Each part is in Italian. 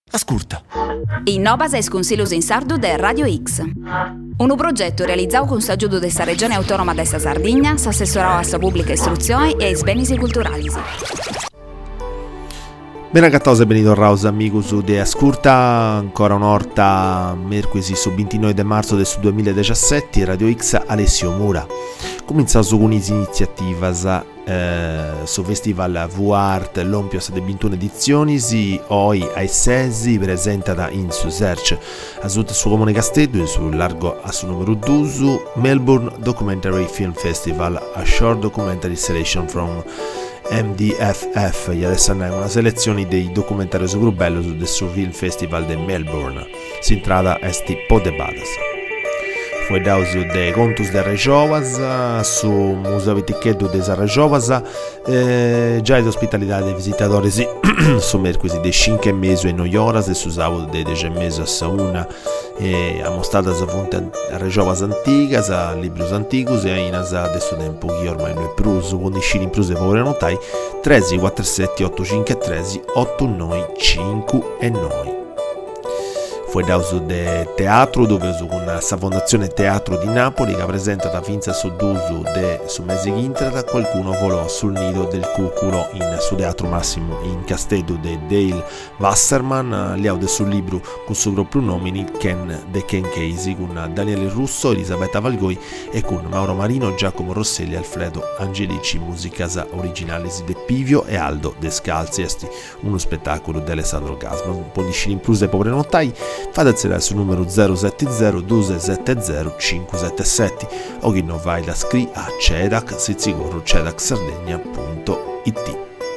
Ascolta. Innovas es Consiglios in Sardu de Radio X. Un progetto realizzato con s'aggiudo della Regione Autonoma de sa Sardegna, s'assessorò a sa pubblica istruzione e ai beni culturali. Ben accattose benidorraus amigos de Ascolta, ancora un'orta mercoledì su 29 de marzo del 2017, Radio X Alessio Mura. Cominciamo con le iniziative su Festival V-Art l'Ompios de 21 edizioni, oggi ai 6 presentata in su Search, a sud su Comune Castello, sul largo a su numero 2, Melbourne Documentary Film Festival, a short documentary selection from MDFF, e adesso andiamo una selezione dei documentari su Grubello del Film Festival di Melbourne. Si intrada esti Podebadas. Foi dauso de Contos de Rejovas, su Museo Vitichedo de Rejovas, già in ospitalità dei visitatori su mercoledì de 5 mesi e 9 ore e su sabato de 10 mesi a 1 a mostrata a fonte a Rejovas antigas, a libros antigos e a inas de su tempo che ormai non è pruso, con i scini pruso e povere notai 13 47 85 13 8 9 5 e 9. Fu dauso de teatro, dove con la Fondazione Teatro di Napoli, che presenta da finza sodduso de su mese intrata, qualcuno volò sul nido del cuculo in su Teatro Massimo in Castello de Dale Wasserman, liaude sul libro con suo proprio nomini Ken Casey, con Daniele Russo, Elisabetta Valgoi e con Mauro Marino, Giacomo Rosselli, Alfredo Angelici, musicas originali di Pivio e Aldo Descalzi, uno spettacolo di Alessandro Gasman, un po' di scene in plus e povere notai. Fatecela sul numero 070 270 577 o chi non vai da scri a cedac cedacsardegna.it.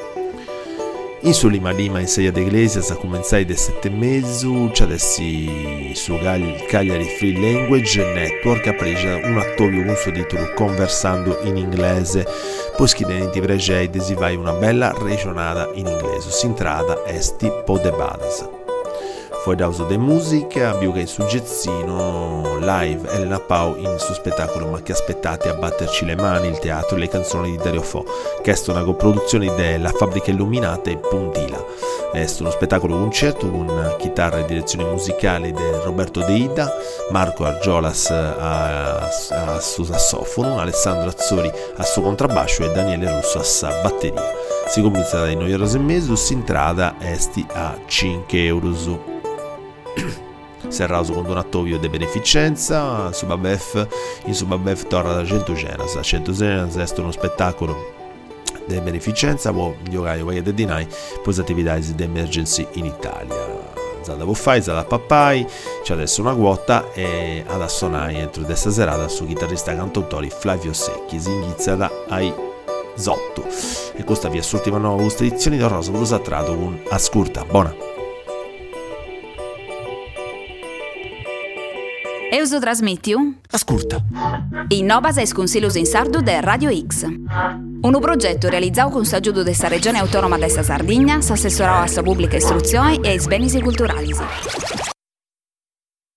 In su Lima in Seia de Iglesias a cominciare da 7 mesi c'è adesso su Cagliari Free Language Network ha preso un attorio con suo titolo Conversando in inglese, poi schidenti pregei si vai una bella regionata in inglese, si intrada esti Podebadas. Fu dauso de musica, più che in su Gezzino, live Elena Pau in suo spettacolo Ma che aspettate a batterci le mani, il teatro e le canzoni di Dario Fo, che è una coproduzione della Fabbrica Illuminate e Puntila. È uno spettacolo concerto con chitarra e direzione musicale di Roberto De Ida, Marco Argiolas a suo sassofono, Alessandro Azzori a suo contrabbasso e Daniele Russo a sa batteria. Si comincia dai 9 euro e mezzo, si intrada esti a 5 euro. Serrauso con donatorio de beneficenza in Subabef torna da 100 Genas è uno spettacolo di beneficenza può giocare vai de dinai poi attività di emergency in Italia Zada Buffai, Zada Pappai c'è adesso una quota e ad assonare entro questa serata su chitarrista cantautore Flavio Secchi si iniziata ai Zotto e questa via l'ultima nuova edizione di Rosa Blues Attrato con Ascolta, buona. Euso trasmitiu? Ascolta. Innovas es Consiglios in Sardu de Radio X. Un progetto realizzato con s'aggiudo della Regione Autonoma de sa Sardegna, s'assessorò a sa pubblica istruzione e ai beni culturali.